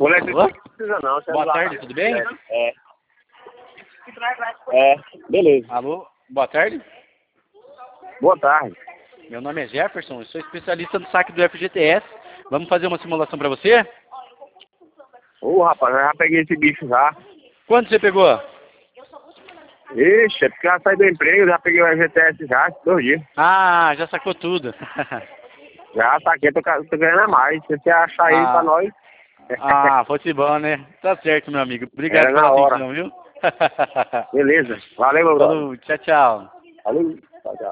Moleque, Alô? não precisa não. Boa tarde, tudo bem? Beleza. Alô, boa tarde. Boa tarde. Meu nome é Jefferson, eu sou especialista no saque do FGTS. Vamos fazer uma simulação para você? Ô, rapaz, eu já peguei esse bicho já. Quanto você pegou? Ixi, é porque eu saí do emprego, já peguei o FGTS já, 2 dias. Ah, já sacou tudo. Já saquei, tô ganhando a mais. Se você achar aí pra nós, Fosse bom, né? Tá certo, meu amigo. Obrigado era pela na hora. atenção, viu? Beleza. Valeu, meu brother. Falou, tchau, tchau. Valeu. Tchau, tchau.